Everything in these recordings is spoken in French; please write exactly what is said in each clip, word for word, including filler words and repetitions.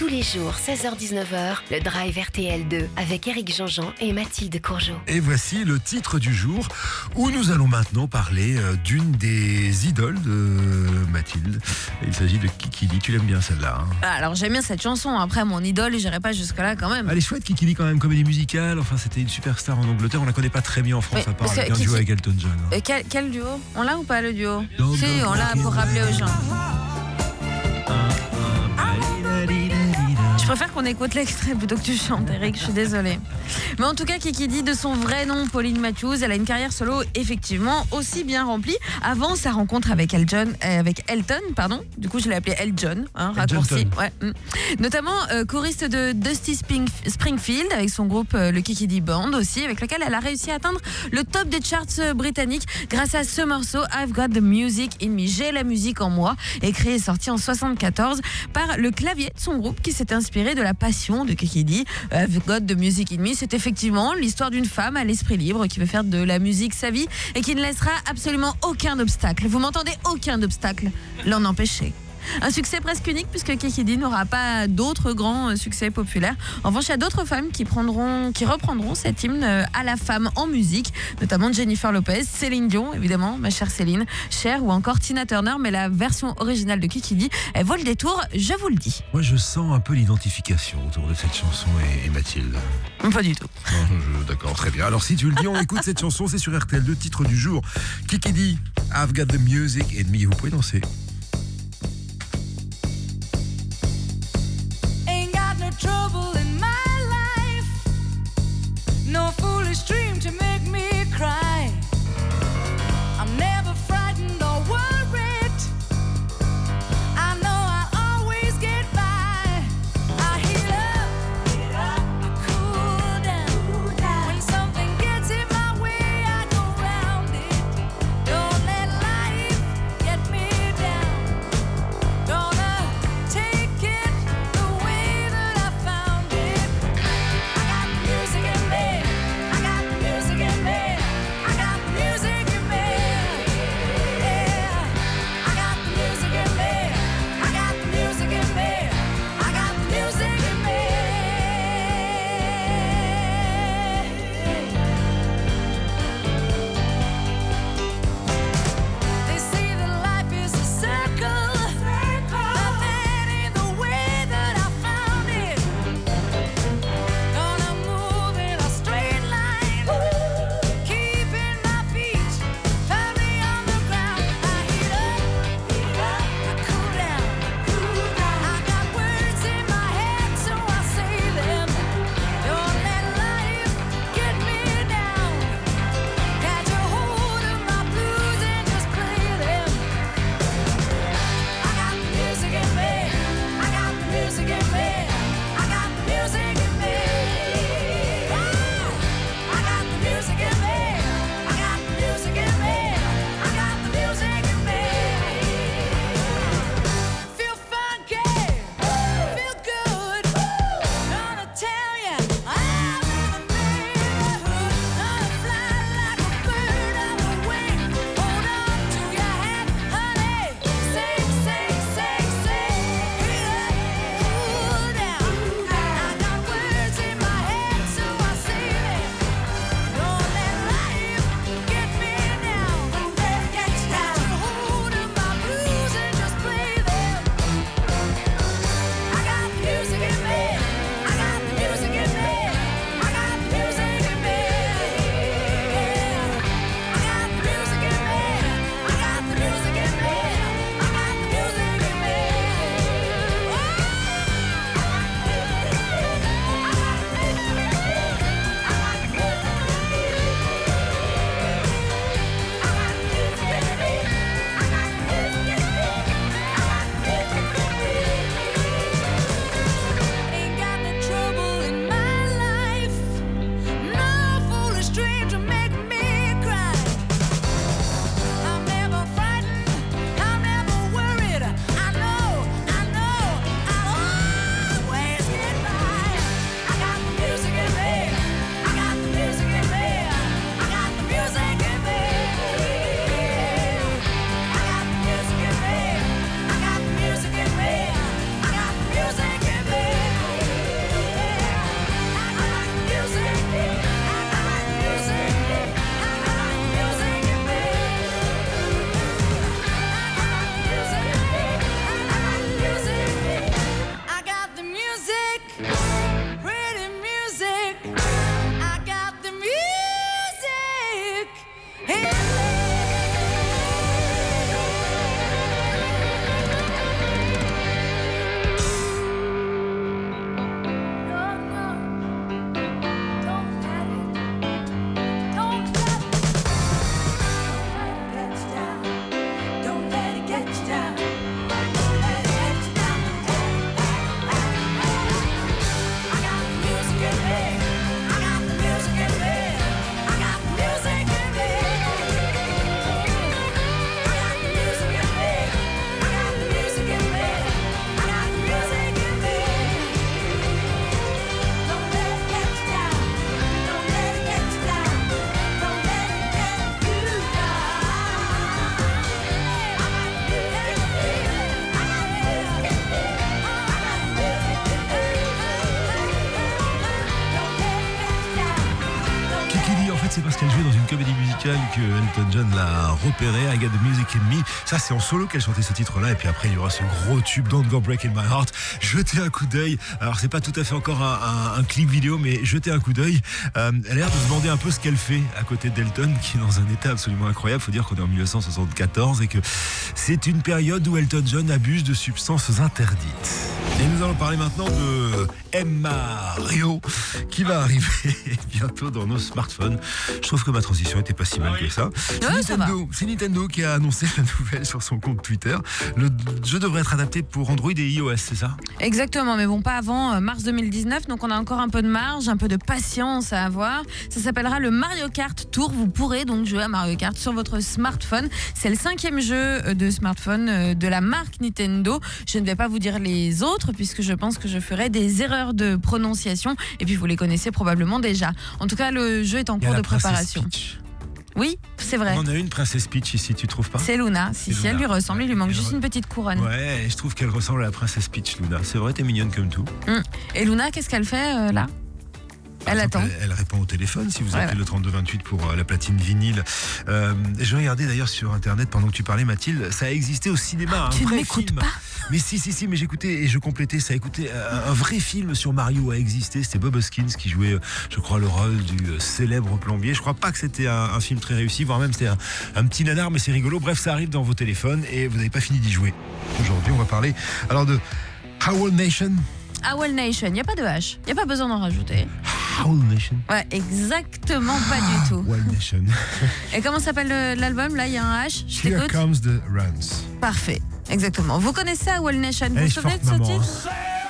Tous les jours, seize heures dix-neuf heures, le Drive R T L deux avec Éric Jean-Jean et Mathilde Courgeot. Et voici le titre du jour où nous allons maintenant parler d'une des idoles de Mathilde. Il s'agit de Kiki Lee. Tu l'aimes bien celle-là, hein? Alors j'aime bien cette chanson. Après mon idole, j'irai pas jusque-là quand même. Elle est chouette, Kiki Lee, quand même, comédie musicale. Enfin, c'était une superstar en Angleterre. On la connaît pas très bien en France, Oui, à part parce avec que un Kiki- duo avec Elton John. hein. Euh, quel, quel duo? On l'a ou pas le duo? Non, Si, non, on l'a non, pour non. rappeler aux gens. Je préfère qu'on écoute l'extrait plutôt que tu chantes, Eric, je suis désolée. Mais en tout cas, Kiki Lee, de son vrai nom, Pauline Matthews, elle a une carrière solo effectivement aussi bien remplie. Avant sa rencontre avec Elton, euh, avec Elton, pardon. Du coup, je l'ai appelé Elton, hein, raccourci. Elton. Ouais. mm. Notamment euh, choriste de Dusty Spring- Springfield avec son groupe euh, le Kiki Lee Band aussi, avec lequel elle a réussi à atteindre le top des charts euh, britanniques grâce à ce morceau I've Got the Music in Me. J'ai la musique en moi, écrit et sorti en soixante-quatorze par le clavier de son groupe qui s'est inspiré de la passion de Kiki Lee. I've Got the Music in Me, c'est effectivement l'histoire d'une femme à l'esprit libre qui veut faire de la musique sa vie et qui ne laissera absolument aucun obstacle. Vous m'entendez? Aucun obstacle l'en empêcher. Un succès presque unique puisque Kiki Lee n'aura pas d'autres grands succès populaires. En revanche, il y a d'autres femmes qui, prendront, qui reprendront cet hymne à la femme en musique, notamment Jennifer Lopez, Céline Dion, évidemment, ma chère Céline, Cher ou encore Tina Turner. Mais la version originale de Kiki Lee, elle vaut le détour, je vous le dis. Moi, je sens un peu l'identification autour de cette chanson et, et Mathilde. Pas du tout. Non, je- D'accord, très bien. Alors, si tu le dis, on écoute cette chanson. C'est sur R T L deux, titre du jour. Kiki Lee, I've Got the Music in Me. Vous pouvez danser. Ain't got no trouble in my life, no foolish dream to make me cry. I'm never frightened or worried, I know I'll always get by. I heal up, I cool down, when something gets in my way I go round it. Don't let life get me down. fait, c'est parce qu'elle jouait dans une comédie musicale que Elton John l'a repérée, I Got the Music in Me. Ça, c'est en solo qu'elle chantait ce titre-là. Et puis après, il y aura ce gros tube, Don't Go Breaking My Heart. Jetez un coup d'œil. Alors, c'est pas tout à fait encore un, un, un clip vidéo, mais jetez un coup d'œil. Euh, elle a l'air de se demander un peu ce qu'elle fait à côté d'Elton, qui est dans un état absolument incroyable. Faut dire qu'on est en dix-neuf cent soixante-quatorze et que c'est une période où Elton John abuse de substances interdites. Et nous allons parler maintenant de Emma Rio, qui va arriver bientôt dans nos smartphones. Je trouve que ma transition était pas si mal que ça. C'est, Ouais, ça Nintendo, c'est Nintendo qui a annoncé la nouvelle sur son compte Twitter. Le jeu devrait être adapté pour Android et iOS, c'est ça? Exactement, mais bon, pas avant euh, mars deux mille dix-neuf, donc on a encore un peu de marge, un peu de patience à avoir. Ça s'appellera le Mario Kart Tour. Vous pourrez donc jouer à Mario Kart sur votre smartphone. C'est le cinquième jeu de smartphone euh, de la marque Nintendo. Je ne vais pas vous dire les autres, puisque je pense que je ferai des erreurs de prononciation, et puis vous les connaissez probablement déjà. En tout cas, le jeu est en Il y a cours la de princesse préparation. Peach. Oui, c'est vrai. On a une princesse Peach ici, tu trouves pas? C'est Luna. Si, C'est si elle lui Luna. ressemble, il lui manque Elle juste re- une petite couronne. Ouais, je trouve qu'elle ressemble à la princesse Peach, Luna. C'est vrai, t'es mignonne comme tout. Hum. Et Luna, qu'est-ce qu'elle fait euh, là? Par Elle exemple, attend. Elle, elle répond au téléphone si vous Ouais, appelez ouais. le trente-deux vingt-huit pour euh, la platine vinyle. Euh, je regardais d'ailleurs sur internet pendant que tu parlais, Mathilde, ça a existé au cinéma, un Tu ne vrai m'écoutes film. pas? Mais si, si, si, mais j'écoutais et je complétais ça. Écoutez, un, un vrai film sur Mario a existé. C'était Bob Hoskins qui jouait, euh, je crois, le rôle du euh, célèbre plombier. Je crois pas que c'était un, un film très réussi, voire même c'était un, un petit nanar, mais c'est rigolo. Bref, ça arrive dans vos téléphones et vous n'avez pas fini d'y jouer. Aujourd'hui, on va parler alors de Howl Nation. Owl Nation, il n'y a pas de H. Il n'y a pas besoin d'en rajouter. Howl Nation. Ouais, exactement pas du tout. Howl Nation. Et comment s'appelle le- l'album? Là, il y a un H. Je Here t'écoute. comes the runs. Parfait. Exactement. Vous connaissez Owl Nation? Vous Elle vous est souvenez forte, de ce maman, titre?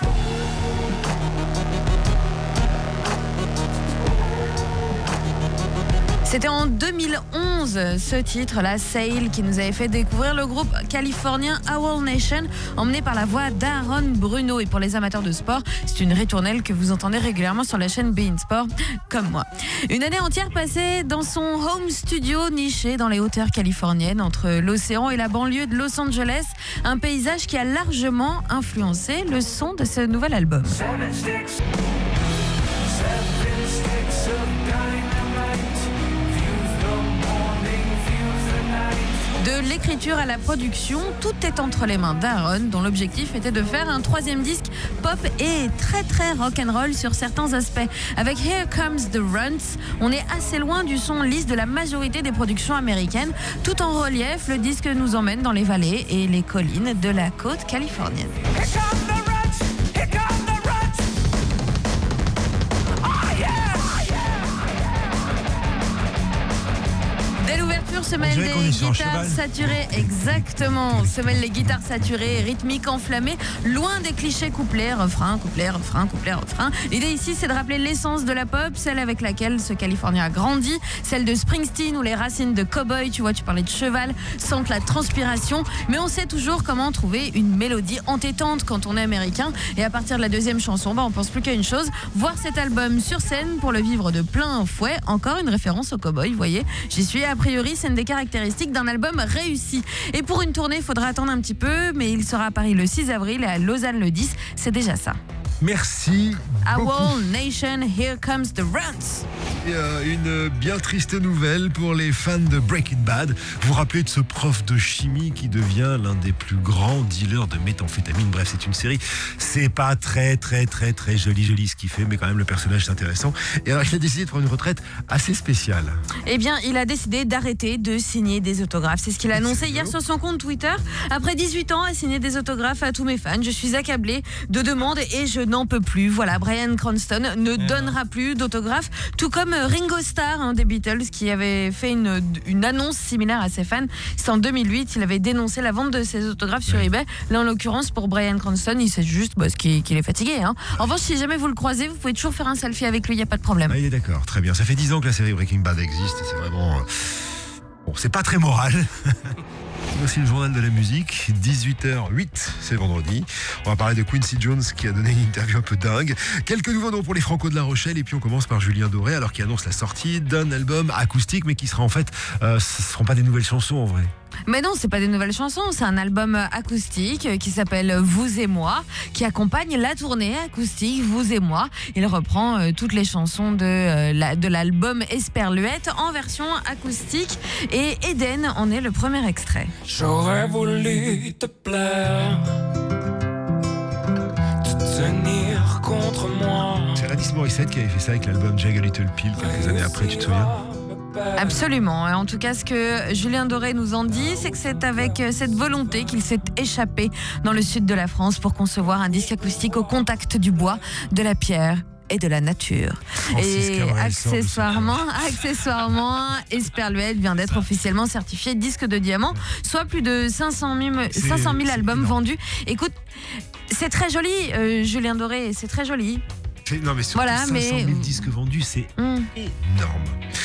C'était en deux mille onze, ce titre-là, Sail, qui nous avait fait découvrir le groupe californien Owl Nation, emmené par la voix d'Aaron Bruno. Et pour les amateurs de sport, c'est une ritournelle que vous entendez régulièrement sur la chaîne Bein Sport, comme moi. Une année entière passée dans son home studio niché dans les hauteurs californiennes, entre l'océan et la banlieue de Los Angeles, un paysage qui a largement influencé le son de ce nouvel album. Seven sticks, seven sticks of dynamite. Fuse the morning, fuse the night. De l'écriture à la production, tout est entre les mains d'Aaron, dont l'objectif était de faire un troisième disque pop et très très rock'n'roll sur certains aspects. Avec Here Comes the Runs, on est assez loin du son lisse de la majorité des productions américaines. Tout en relief, le disque nous emmène dans les vallées et les collines de la côte californienne. Here come the ruts, here come the ruts. Oh yeah, oh yeah. Dès l'ouverture se mêlent dirait qu'on des est sur un guitares cheval. saturées, exactement, se mêlent les guitares saturées, rythmiques enflammées, loin des clichés couplets, refrain, couplet, refrain, couplet, refrain. L'idée ici, c'est de rappeler l'essence de la pop, celle avec laquelle ce Californien a grandi, celle de Springsteen où les racines de cowboy, tu vois, tu parlais de cheval, sentent la transpiration, mais on sait toujours comment trouver une mélodie entêtante quand on est américain. Et à partir de la deuxième chanson, bah, on pense plus qu'à une chose, voir cet album sur scène pour le vivre de plein fouet. Encore une référence au cowboy, vous voyez, j'y suis. A priori, c'est une des caractéristiques d'un album réussi. Et pour une tournée, il faudra attendre un petit peu, mais il sera à Paris le six avril et à Lausanne le dix. C'est déjà ça. Merci beaucoup. Owl Nation, Here Comes the Runs. Et, euh, une bien triste nouvelle pour les fans de Breaking Bad. Vous vous rappelez de ce prof de chimie qui devient l'un des plus grands dealers de méthamphétamine. Bref, c'est une série. C'est pas très, très, très, très joli, joli ce qu'il fait, mais quand même le personnage est intéressant. Et alors, il a décidé de prendre une retraite assez spéciale. Eh bien, il a décidé d'arrêter de signer des autographes. C'est ce qu'il a annoncé hier sur son compte Twitter. Après dix-huit ans à signer des autographes à tous mes fans, je suis accablé de demandes et je n'en peux plus. Voilà, Bryan Cranston ne donnera plus d'autographes, tout comme Ringo Starr, hein, des Beatles, qui avait fait une, une annonce similaire à ses fans. C'est en deux mille huit, il avait dénoncé la vente de ses autographes sur Ouais. eBay. Là, en l'occurrence, pour Bryan Cranston, il sait juste bah, qu'il qu'il est fatigué. Hein. En revanche, si jamais vous le croisez, vous pouvez toujours faire un selfie avec lui, il n'y a pas de problème. Ah, il est d'accord, très bien. Ça fait dix ans que la série Breaking Bad existe et c'est vraiment... euh, Bon, c'est pas très moral. Voici le journal de la musique, dix-huit heures huit, c'est vendredi. On va parler de Quincy Jones qui a donné une interview un peu dingue. Quelques nouveaux noms pour les Franco de La Rochelle et puis on commence par Julien Doré alors qu'il annonce la sortie d'un album acoustique mais qui sera en fait, euh, ce ne seront pas des nouvelles chansons en vrai. Mais non, c'est pas des nouvelles chansons, c'est un album acoustique qui s'appelle Vous et moi, qui accompagne la tournée acoustique Vous et moi. Il reprend euh, toutes les chansons de, euh, la, de l'album Esperluette en version acoustique et Eden en est le premier extrait. J'aurais voulu te plaire, te tenir contre moi. C'est Alanis Morissette qui avait fait ça avec l'album Jag a Little Pill quelques années après, tu te souviens ? Absolument. En tout cas, ce que Julien Doré nous en dit, c'est que c'est avec cette volonté qu'il s'est échappé dans le sud de la France pour concevoir un disque acoustique au contact du bois, de la pierre et de la nature. Francis et Cabrel accessoirement, accessoirement, Esperluette vient d'être officiellement certifié disque de diamant, soit plus de cinq cent mille albums énorme. vendus. Écoute, c'est très joli, euh, Julien Doré, c'est très joli. C'est, non mais surtout Voilà, cinq cent mille mais... disques vendus, c'est Mmh. énorme.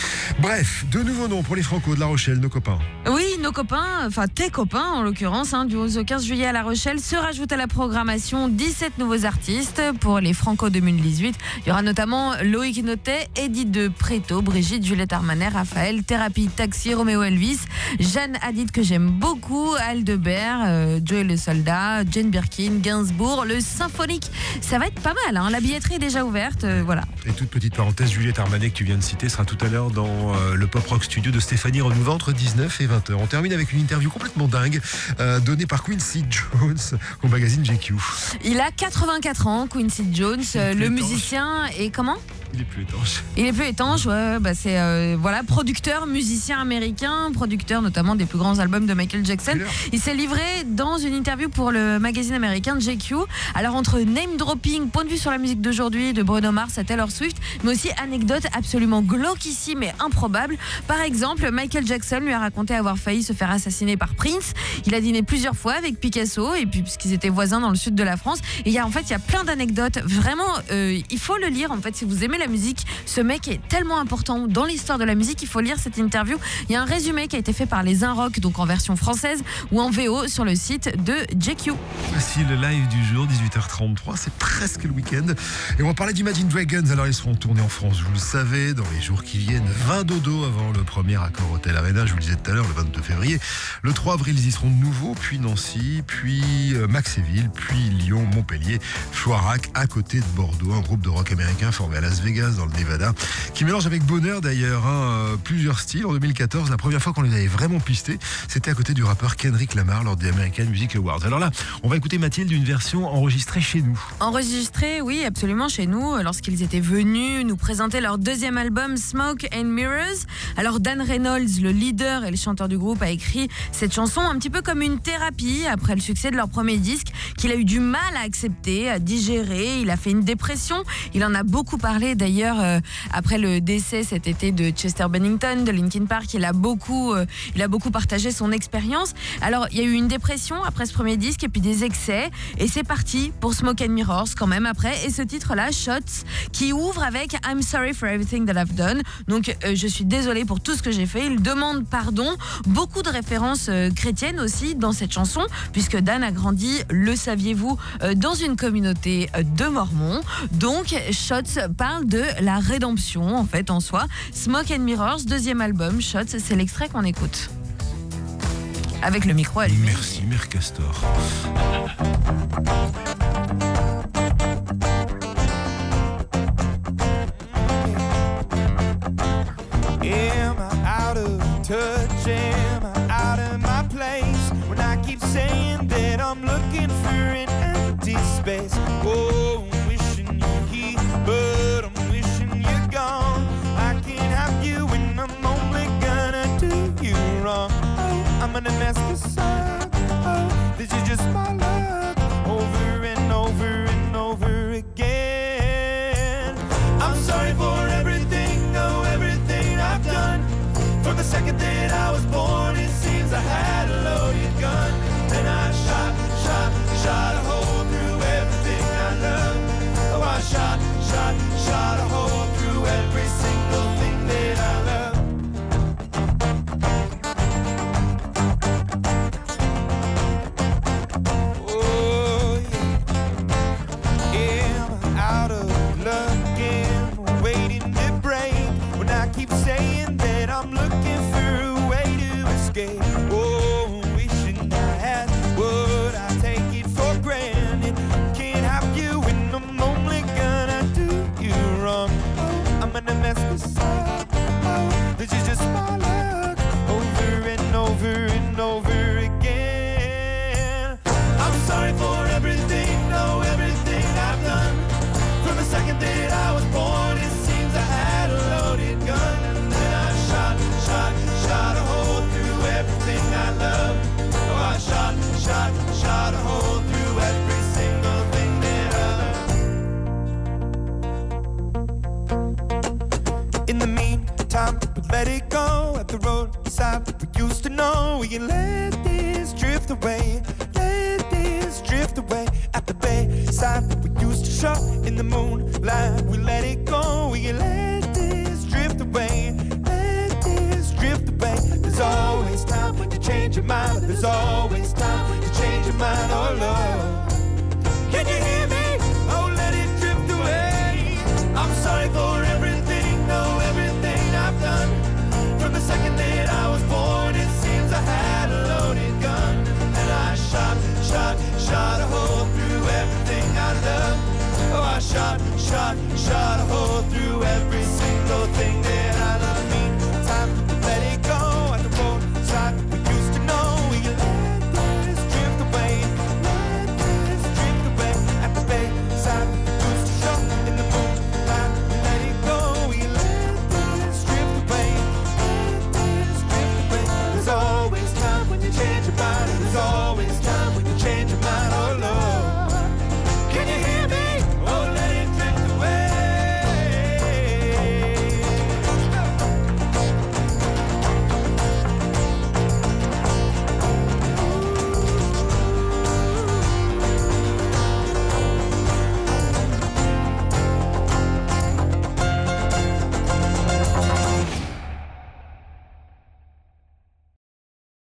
Bref, de nouveaux noms pour les Franco de La Rochelle, nos copains. Oui, nos copains, enfin tes copains en l'occurrence, hein, du onze au quinze juillet à La Rochelle, se rajoutent à la programmation dix-sept nouveaux artistes pour les Franco deux mille dix-huit. Il y aura notamment Loïc Notet, Edith de Préto, Brigitte, Juliette Armanet, Raphaël, Thérapie, Taxi, Roméo Elvis, Jeanne Hadid que j'aime beaucoup, Aldebert, euh, Joey le Soldat, Jane Birkin, Gainsbourg, le Symphonique. Ça va être pas mal, hein, la billetterie est déjà ouverte, euh, voilà. Et toute petite parenthèse, Juliette Armanet que tu viens de citer sera tout à l'heure dans euh, le Pop Rock Studio de Stéphanie Renouveau entre dix-neuf et vingt heures. On termine avec une interview complètement dingue euh, donnée par Quincy Jones au magazine J Q. Il a quatre-vingt-quatre ans, Quincy Jones, euh, le étanche. musicien, et comment ? Il est plus étanche. Il est plus étanche, ouais, bah c'est euh, voilà, producteur, musicien américain, producteur notamment des plus grands albums de Michael Jackson. Il s'est livré dans une interview pour le magazine américain J Q. Alors entre name dropping, point de vue sur la musique d'aujourd'hui, de Bruno Mars à Taylor Swift, mais aussi anecdotes absolument glauquissimes et improbables. Par exemple, Michael Jackson lui a raconté avoir failli se faire assassiner par Prince. Il a dîné plusieurs fois avec Picasso et puis puisqu'ils étaient voisins dans le sud de la France. Et il y a en fait il y a plein d'anecdotes. Vraiment, euh, il faut le lire en fait si vous aimez la musique. Ce mec est tellement important dans l'histoire de la musique, il faut lire cette interview. Il y a un résumé qui a été fait par les Un Rock, donc en version française ou en V O sur le site de J Q. Voici le live du jour, dix-huit heures trente-trois, c'est presque le week-end. Et on va parler d'Imagine Dragons. Alors ils seront tournés en France, vous le savez, dans les jours qui viennent. vingt dodo avant le premier accord Hotel Arena, je vous le disais tout à l'heure, le vingt-deux février. Le trois avril, ils y seront de nouveau, puis Nancy, puis Maxéville, puis Lyon, Montpellier, Floirac, à côté de Bordeaux. Un groupe de rock américain formé à Las Vegas, dans le Nevada, qui mélange avec bonheur d'ailleurs hein, plusieurs styles. En deux mille quatorze, la première fois qu'on les avait vraiment pistés, c'était à côté du rappeur Kendrick Lamar lors des American Music Awards. Alors là, on va écouter Mathilde une version enregistrée chez nous. Enregistrée, oui, absolument chez nous, lorsqu'ils étaient venus nous présenter leur deuxième album Smoke and Mirrors. Alors Dan Reynolds, le leader et le chanteur du groupe, a écrit cette chanson un petit peu comme une thérapie après le succès de leur premier disque qu'il a eu du mal à accepter, à digérer. Il a fait une dépression. Il en a beaucoup parlé d'ailleurs euh, après le décès cet été de Chester Bennington de Linkin Park. Il a beaucoup, euh, il a beaucoup partagé son expérience. Alors il y a eu une dépression après ce premier disque et puis des excès et c'est parti pour Smoke and Mirrors quand même après. Et ce titre-là, Shots, qui ouvre avec I'm sorry for everything that I've done. Donc euh, je suis désolée pour tout ce que j'ai fait. Il demande pardon. Beaucoup de références euh, chrétiennes aussi dans cette chanson puisque Dan a grandi, le saviez-vous, euh, dans une communauté euh, de Mormons. Donc Shots parle de la rédemption en fait en soi. Smoke and Mirrors, deuxième album, Shots, c'est l'extrait qu'on écoute. Avec le micro allumé. Merci, Mère Castor. Am I out of touch? Am I out of my place? When I keep saying that I'm looking for an empty space. Oh, I'm wishing you're here, but I'm wishing you're gone. I can't have you and I'm only gonna do you wrong. Oh, I'm gonna mess this up. Oh, this is just my luck. Over and over and over again. I'm sorry for everything, oh, everything I've done. From the second that I was born, it seems I had a loaded gun. And I shot, shot, shot a hole through everything I love. Oh, I shot, shot, shot a hole through every single thing that I love. keep saying that I'm looking for a way to escape. Oh, wishing I had, would I take it for granted? Can't have you and I'm only gonna do you wrong. Oh, I'm gonna mess this up. Oh, this is just my luck. Over and over and over again. I'm sorry for everything, no, everything I've done. From the second that I was born, it seems I had a loaded gun. And then I shot, shot, shot a hole through everything I love. Oh, I shot, shot, shot a hole through every single thing that I love. In the meantime, we let it go at the roadside we used to know. We can let this drift away, let this drift away. At the bayside we used to show in the moonlight, we let it go. We can let this drift away, let this drift away. There's always time to change your mind. There's always time to change your mind. Oh Lord.